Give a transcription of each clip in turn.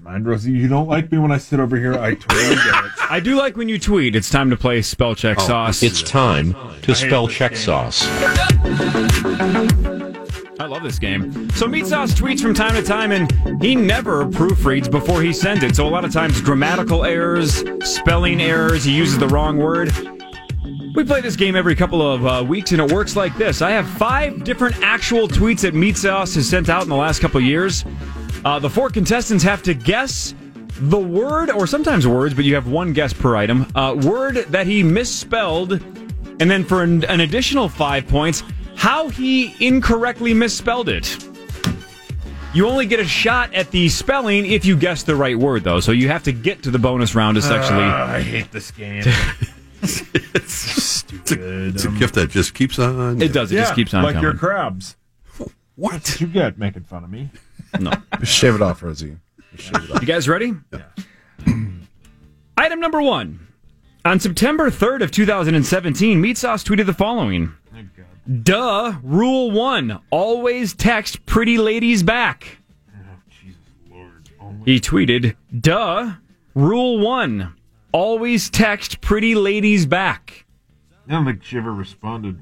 mind, Rosie. You don't like me when I sit over here. I totally get it. I do like when you tweet. It's time to play Spell Check Sauce. It's time to spell check sauce. I love this game. So Meat Sauce tweets from time to time, and he never proofreads before he sends it. So a lot of times, grammatical errors, spelling errors, he uses the wrong word. We play this game every couple of weeks, and it works like this. I have 5 different actual tweets that Meat Sauce has sent out in the last couple of years. The 4 contestants have to guess the word, or sometimes words, but you have one guess per item, word that he misspelled, and then for an additional 5 points, how he incorrectly misspelled it. You only get a shot at the spelling if you guess the right word, though, so you have to get to the bonus round, essentially. I hate this game. It's stupid. It's a gift that just keeps on. It does. It just keeps on like coming. your crabs. What? That's what you get making fun of me. No. Shave it off, Rosie. You guys ready? Yeah. Item number 1. On September 3rd of 2017, Meat Sauce tweeted the following. Duh, rule 1. Always text pretty ladies back. Oh, Jesus Lord. He tweeted, duh, rule 1. Always text pretty ladies back. I don't think she ever responded.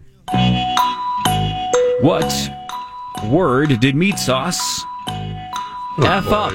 What word did Meat Sauce F up?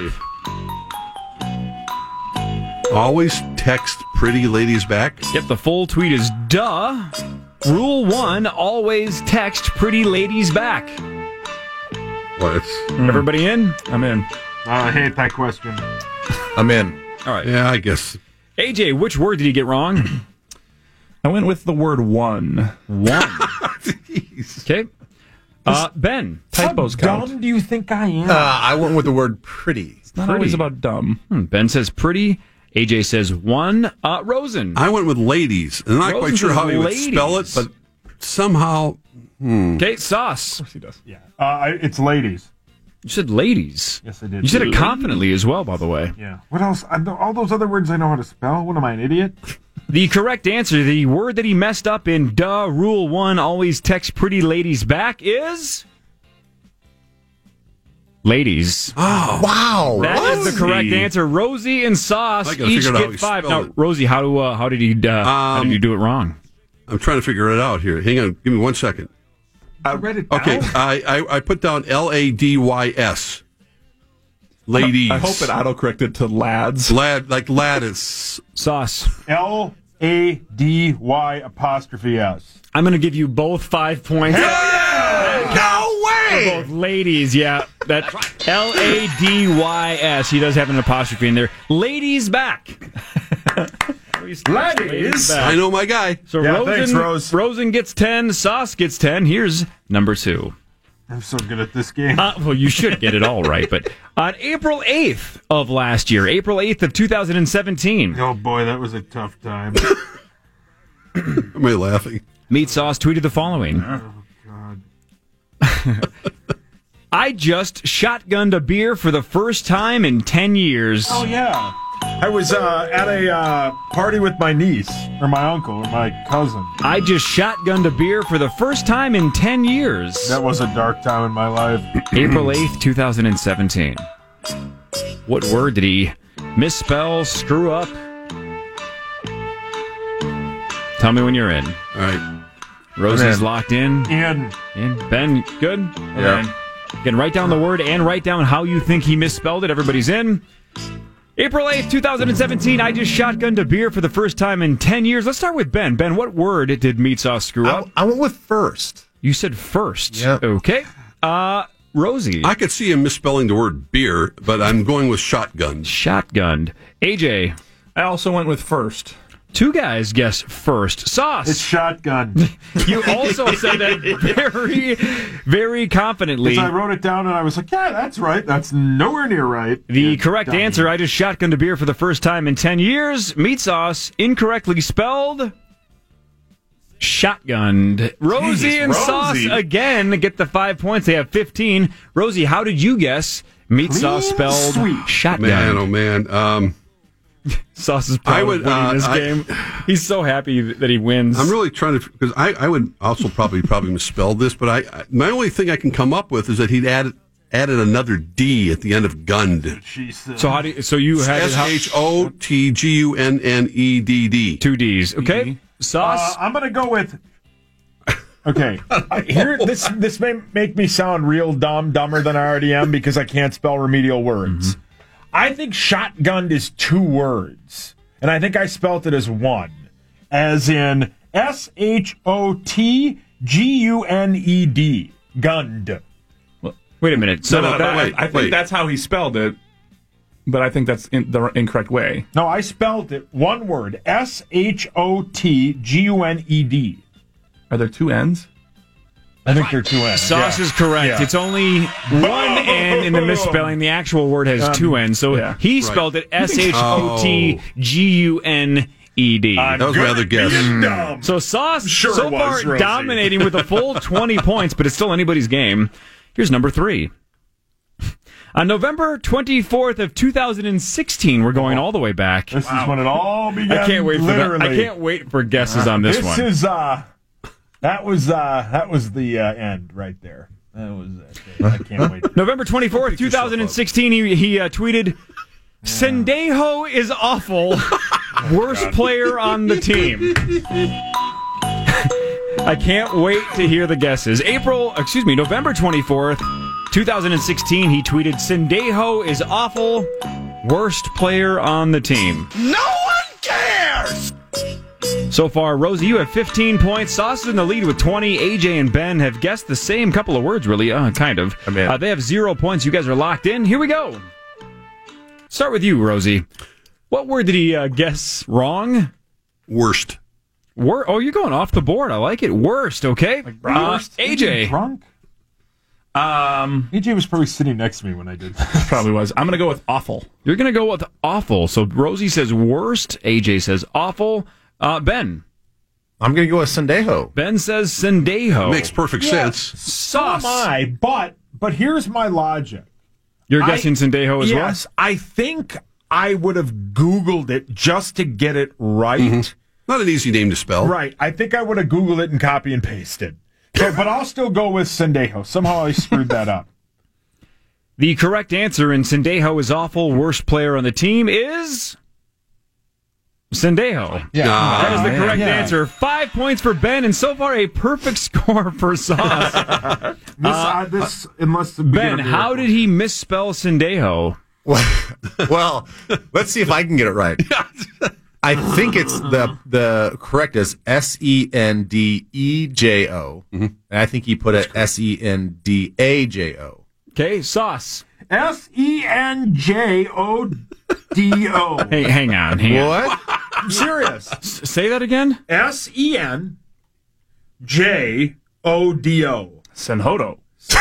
Always text pretty ladies back? Yep, the full tweet is, duh, rule 1, always text pretty ladies back. What? Everybody in? I'm in. I hate that question. I'm in. All right. Yeah, I guess. AJ, which word did he get wrong? I went with the word one. Okay. Ben. Typos How count. dumb do you think I am? I went with the word pretty. It's not always about dumb. Ben says pretty. AJ says 1. Rosen. I went with ladies. I'm not Rosen quite sure says how he would ladies. spell it, but somehow. Okay, Sauce. He does. Yeah. It's ladies. You said ladies. Yes, I did. You said it confidently as well, by the way. Yeah. What else? All those other words I know how to spell. What am I, an idiot? The correct answer, the word that he messed up in duh, rule 1, always text pretty ladies back is... ladies. Oh, Wow. That is the correct answer. Rosie and Sauce I gotta each figure out how he get 5. spelled Now, it. Rosie, how did he do it wrong? I'm trying to figure it out here. Hang on. Give me 1 second. I read it down. Okay, I put down Ladys. Ladies. I hope it autocorrected to lads. Like lattice. Sauce. LADY''S. I'm going to give you both 5 points. No way! Both ladies, yeah. That LADYS. He does have an apostrophe in there. Ladies back. Ladies. back. I know my guy. So Yeah, Rosen, thanks, Rose. Rosen gets 10. Sauce gets 10. Here's number 2. I'm so good at this game. Well, you should get it all right. But on April 8th of last year, April 8th of 2017, Oh boy, that was a tough time. Am I laughing? Meat Sauce tweeted the following. Oh God. I just shotgunned a beer for the first time in 10 years. Oh yeah. I was at a party with my niece or my uncle or my cousin. I just shotgunned a beer for the first time in 10 years. That was a dark time in my life. April 8th, 2017. What word did he misspell, screw up? Tell me when you're in. All right. Rosie's locked in. And Ben, good? yeah. Again, write down the word and write down how you think he misspelled it. Everybody's in. April 8th, 2017, I just shotgunned a beer for the first time in 10 years. Let's start with Ben. Ben, what word did Meat Sauce screw up? I went with first. You said first. Yeah. Okay. Rosie. I could see him misspelling the word beer, but I'm going with shotgun. Shotgunned. AJ. I also went with first. 2 guys guess first. Sauce. It's shotgun. You also said that very, very confidently. Because I wrote it down and I was like, yeah, that's right. That's nowhere near right. The correct answer, I just shotgunned a beer for the first time in 10 years. Meat Sauce, incorrectly spelled. Shotgunned. Rosie and Sauce again get the 5 points. They have 15. Rosie, how did you guess Meat Sauce spelled sweet. shotgun? Man, oh man. Sauce is probably winning this game. He's so happy that he wins. I'm really trying to, because I would also probably misspell this, but my only thing I can come up with is that he'd add added another D at the end of Gund. So how do you, so you had it how- SHOTGUNNEDD. 2 D's. Okay. Sauce. I'm gonna go with. Okay, here this may make me sound real dumber than I already am because I can't spell remedial words. I think shotgun is 2 words, and I think I spelt it as 1, as in SHOTGUNED. Gund. Wait a minute. So No, wait, I think wait. that's how he spelled it, but I think that's the incorrect way. No, I spelled it one word. SHOTGUNED. Are there 2 N's? I think they're 2 N's. Sauce is correct. Yeah. It's only 1 N in the misspelling. The actual word has 2 N's. So yeah. he spelled it SHOTGUNED. That was my other guess. Dumb. So Sauce Sure so it was, far Rosie. dominating with a full 20 points, but it's still anybody's game. Here's number 3. On November 24th of 2016, we're going all the way back. This is when it all began. I can't wait for that. literally. I can't wait for guesses on this one. Is that was the end right there. That was I can't wait. November 24th, 2016, he tweeted, Sendejo is awful. Worst player on the team. I can't wait to hear the guesses. November 24th, 2016, he tweeted, Sendejo is awful. Worst player on the team. No one cares! So far, Rosie, you have 15 points. Sauce is in the lead with 20. AJ and Ben have guessed the same couple of words, really. Kind of. I'm in. They have 0 points. You guys are locked in. Here we go. Start with you, Rosie. What word did he guess wrong? Worst. Oh, you're going off the board. I like it. Worst, okay? AJ. Drunk? AJ was probably sitting next to me when I did that. Probably was. I'm going to go with awful. You're going to go with awful. So Rosie says worst. AJ says awful. Ben. I'm going to go with Sendejo. Ben says Sendejo. Makes perfect sense. Sauce. So am I, but here's my logic. You're guessing Sendejo as well? Yes, I think I would have Googled it just to get it right. Not an easy name to spell. Right. I think I would have Googled it and copy and pasted. So, but I'll still go with Sendejo. Somehow I screwed that up. The correct answer in Sendejo is awful. Worst player on the team is Sendejo. Yeah. That is the correct Yeah. answer. 5 points for Ben, and so far a perfect score for Sauce. Unless Ben, how did he misspell Sendejo? Well, let's see if I can get it right. I think it's the correct is SENDEJO. And I think he put it SENDAJO. Okay, Sauce. SENJODO. Hey, hang on. What? I'm serious. Say that again? SENJODO. Senhodo.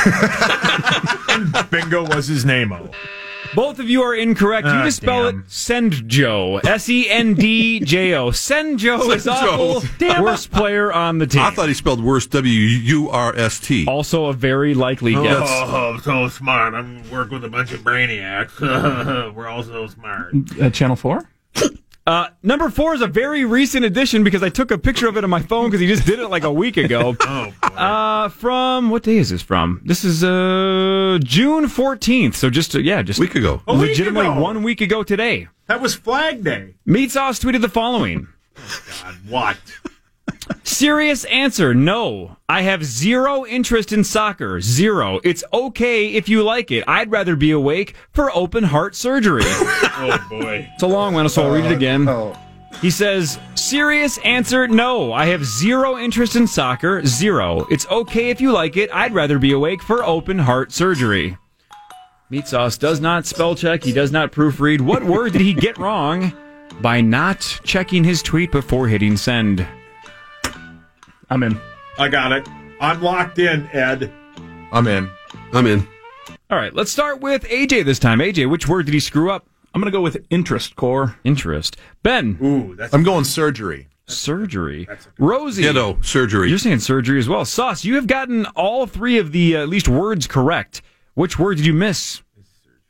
Bingo was his name-o. Both of you are incorrect. You just spell it Sendjo. SENDJO. Sendjo is awful. Worst player on the team. I thought he spelled worst WURST. Also a very likely guess. Oh, I'm so smart. I'm working with a bunch of brainiacs. We're all so smart. Channel 4? Number 4 is a very recent addition because I took a picture of it on my phone because he just did it like a week ago. Oh, boy. From, what day is this from? This is June 14th. So just A week ago. A week legitimately ago. 1 week ago today. That was Flag Day. Meat Sauce tweeted the following. God, what? Serious answer, no. I have 0 interest in soccer. 0. It's okay if you like it. I'd rather be awake for open heart surgery. Oh, boy. It's a long one, so I'll read it again. He says, serious answer, no. I have 0 interest in soccer. 0. It's okay if you like it. I'd rather be awake for open heart surgery. Meat Sauce does not spell check. He does not proofread. What word did he get wrong by not checking his tweet before hitting send? I'm in. I got it. I'm locked in, Ed. I'm in. I'm in. All right, let's start with AJ this time. AJ, which word did he screw up? I'm going to go with interest core. Interest. Ben. Ooh, that's I'm going surgery. Surgery. Rosie. Ghetto surgery. You're saying surgery as well. Sauce, you have gotten all 3 of the at least words correct. Which word did you miss?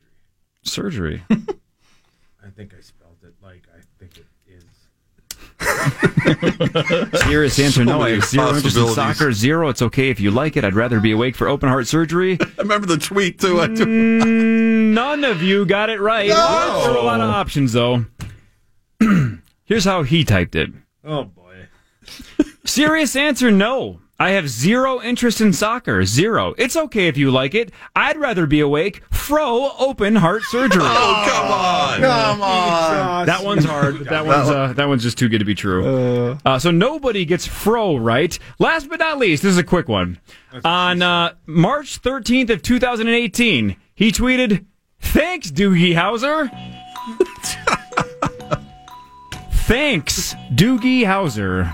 Surgery. I think I spelled it like I think it is. Serious answer, no. I have zero interest in possibilities. soccer. Zero, it's okay if you like it. I'd rather be awake for open heart surgery. I remember the tweet, too. None of you got it right. There were a lot of options, though. Here's how he typed it. Oh, boy. Serious answer, no. I have zero interest in soccer. Zero. It's okay if you like it. I'd rather be awake. Fro open heart surgery. Oh, come on. Come on. That one's hard. That one's just too good to be true. So nobody gets fro right. Last but not least, this is a quick one. On March 13th of 2018, he tweeted, "Thanks, Doogie Howser." Thanks, Doogie Howser.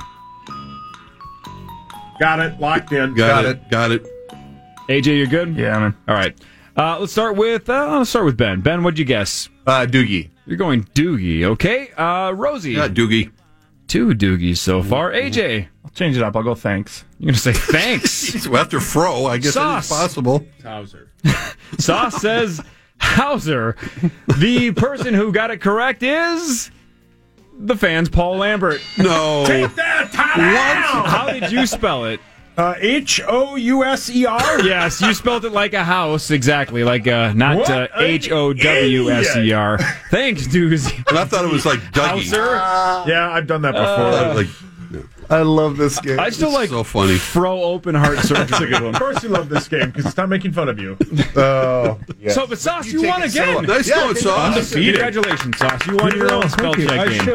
Got it. Locked in. Got it. AJ, you're good? Yeah, man. All right. Let's start with Ben. Ben, what'd you guess? Doogie. You're going Doogie, okay? Rosie. Yeah, Doogie. 2 Doogies so far. AJ, I'll change it up. I'll go thanks. you're gonna say thanks. Well, after Fro, I guess Sauce. it's possible. Hauser. Sauce says Hauser. The person who got it correct is the fan's Paul Lambert. No. Take that, what? How did you spell it? Houser. Yes, you spelled it like a house, exactly, like not What an Howser. Thanks, Doozy. And I thought it was like Dougie. Hauser. Yeah, I've done that before. Like, I love this game. I still like so funny. Fro open heart surgery. Of course you love this game because it's not making fun of you. Oh, yeah. So, but Sauce, you won again. Nice going, Sauce. Undefeated. Congratulations, Sauce. You won your own spell check I game. should.